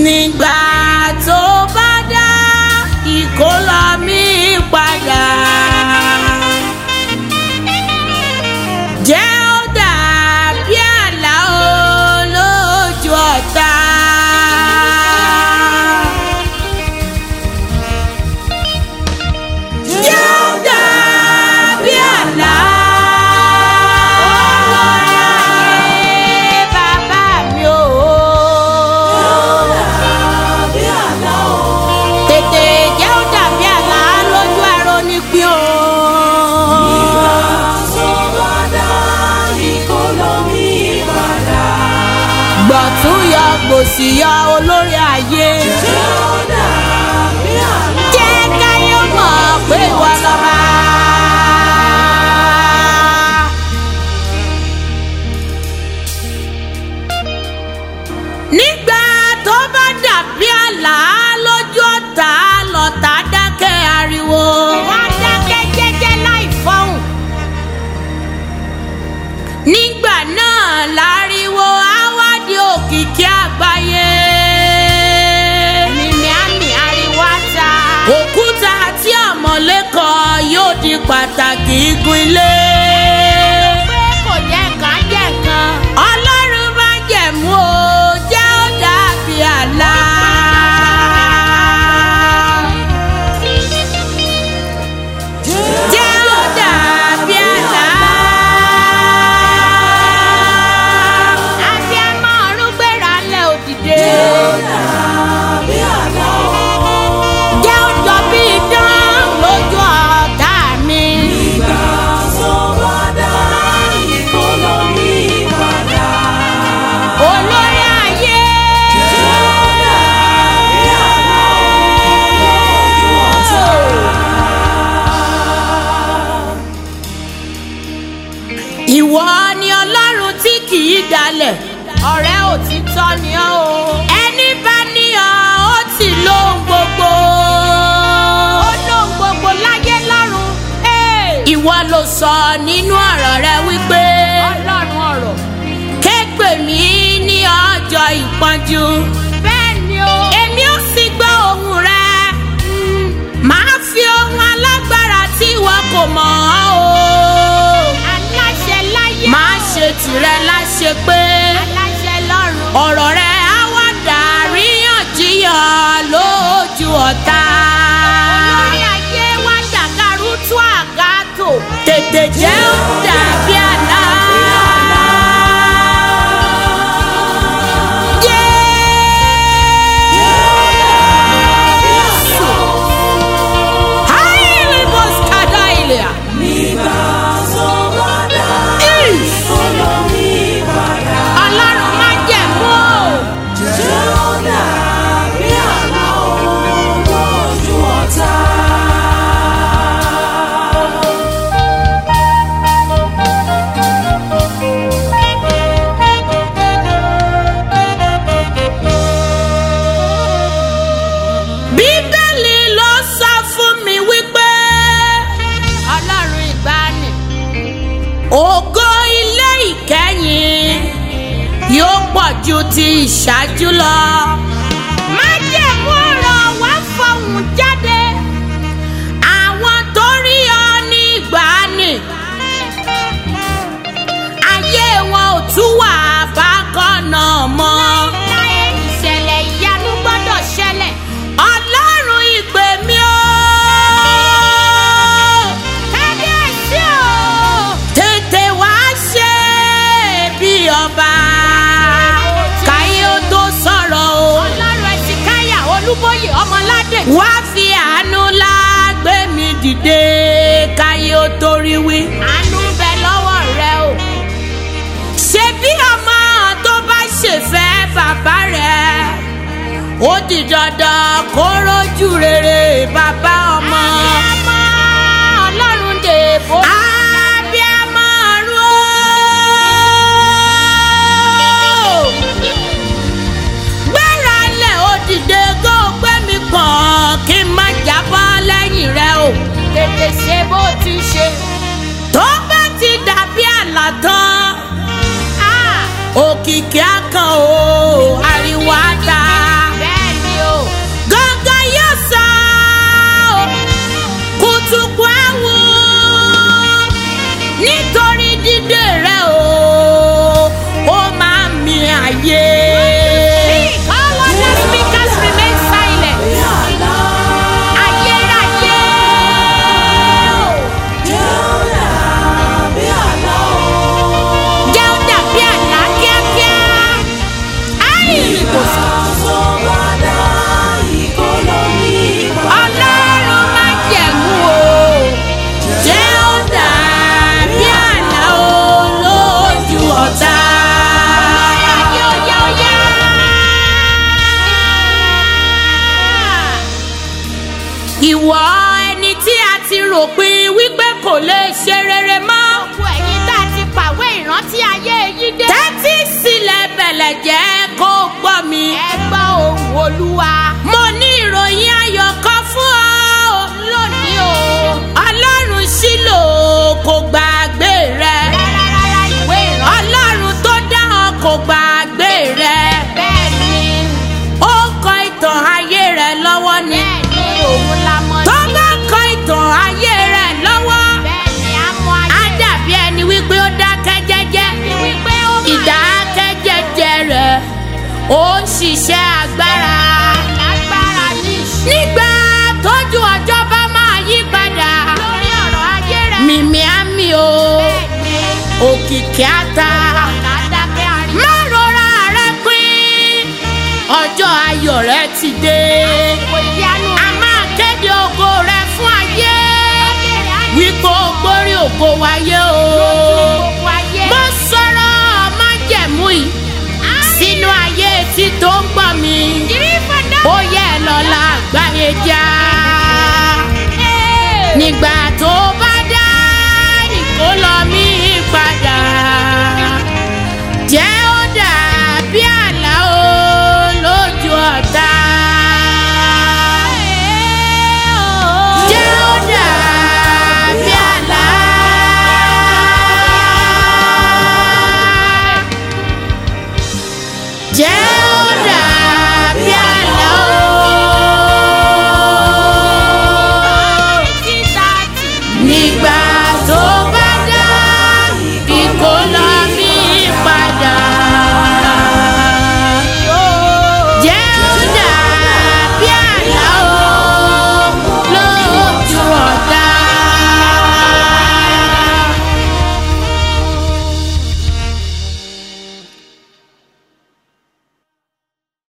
nígbà tó bá dá ìkólọ mi padà. Jẹ́ ó dàbí àlá lójú ọ̀tá. Jẹ́ ó dàbí àlá. Bàbá mi ò. Tètè jẹ́ ó dàbí àlá lójú ẹ̀rọ nípìn o. Gbọ̀tún yọ gbòsì yọ olórí ayé. Jẹ́ káyé mọ̀ pé ìwọ lọ́ba. Nígbà tó bá dàbí àlá lójú ọ̀tá lọ̀tá dákẹ́ ariwo. Wọ́n dákẹ́ jẹ́jẹ́ láì fọ́hùn. Nígbà náà láriwo á wá di òkìkí àgbáyé. Mímí àmì ariwo ata. Òkúta àti àmọ̀lékọ yóò di pàtàkì igun ilé. Pé kò jẹ́ nǹkan jẹ́ nǹkan. Ọlọ́run bá jẹ̀mú o, jẹ́ ó dàbí àlá. Jẹ́ ó dàbí àlá. Àti ẹmọ ọ̀run gbéra lẹ̀ òdìdé. Jẹ́ ó jọ bí idán lójú ọ̀tá mi. Olórí ayé. Ìwọ ni Ọlọ́run tí kì í dalẹ̀. Ọ̀rẹ́ òtítọ́ ni ọ́ o. Ẹni bá ní ọ ó ti lóhun gbogbo. Ó lóhun gbogbo láyé lọ́run. Ìwọ ló sọ nínú ọ̀rọ̀ rẹ wípé. Ọlọ́run ọ̀rọ̀. Ké pè mí ní ọjọ́ ìpọ́njú. Bẹ́ẹ̀ ni o. Èmi ó sì gbọ́ ohùn rẹ. Màá fi ohun alágbára tí ìwọ kò mọ̀ ọ́ o. Aláṣẹ láyé. Màá ṣe tìrẹ láṣẹ pé. Aláṣẹ lọ́run. Ọ̀rọ̀ rẹ á wá dàríyànjiyàn lójú ọ̀tá. Olórí ayé wá ṣàkàrú tú àgàtò. Tètè jẹ́ ó dàbí àlá. Jésù. Háìlì bọ́sùkádà ilẹ̀. Ọlọ́run má jẹ̀mú o. Bíbélì ló sọ fún mi wípé Ọlọ́run ìgbàanì ògo ilé ìkẹyìn yóò pọ̀ ju ti ìṣáájú lọ. Májẹ̀mú ọ̀rọ̀ wá fọhùn jáde. Àwọn tó rí ọ ní ìgbàanì ayé wọn ò tún wà bákan náà mọ́. Ìṣẹ̀lẹ̀ ìyanu gbọ́dọ̀ ṣẹlẹ̀. Ọlọ́run ìpè mi o. Kábíyèsí o. Tètè wá ṣe bí ọba. Káyé ó tó sọ̀rọ̀ o. Ọlọ́run Ẹ̀sìnkáyà Olúbóyè Ọmọládé. Wá fi àánú ńlá gbé mi dìde. Káyé ó tó rí wí. Àánú ń bẹ lọ́wọ́ rẹ o. Ṣé bí ọmọ tó bá ṣèfẹ́ bàbá rẹ̀, ó di dandan kó rójú rere bàbá ọmọ. Abíamọ Ọlọ́run dèbò. Abíamọ ọ̀run o. Gbéra lẹ̀ ó dìde kó gbé mi pọ̀n kí n má jábọ́ lẹ́yìn rẹ o. Tètè ṣe bó ti ṣe. Tó bá ti dàbí àlá tán. Òkìkí akàn o, ariwo ata. farabalẹ̀ jẹ́ kó gbọ́ mi. ẹ gbọ́ ohùn Olúwa. mo ní ìròyìn ayọ̀ kan fún ọ lónìí o. Ọlọ́run Ṣílò kò gbàgbé rẹ. rárá ìwé ìrántí. Ọlọ́run tó dá ọ kò gbàgbé rẹ. bẹ́ẹ̀ ni. ó kọ ìtàn ayé rẹ lọ́wọ́ ni. bẹ́ẹ̀ ni òun la mọ̀ sí. tó bá kọ ìtàn ayé rẹ lọ́wọ́. bẹ́ẹ̀ ni a mọ ayé. á dàbí ẹni wípé ó dákẹ́ jẹ́jẹ́. wípé ó máa. ìdákẹ́jẹ́jẹ́ rẹ̀ ó ń ṣiṣẹ́ agbára. lágbára ní ìṣe. nígbà tójú ọjọ́ bá máa yí padà. lórí ọ̀rọ̀ ayé rẹ̀. mìmí àmì o. òkìkí ata. má rora rẹ pín. ọjọ́ ayọ̀ rẹ ti dé. a máa kéde ògo rẹ fún ayé. wípé o gbórí ògo wáyé o. mo sọ̀rọ̀ májẹ̀mú yìí sínú ayé tí tó ń gbọ́ mi. ó yẹ lọ́la àgbáyé já. nígbà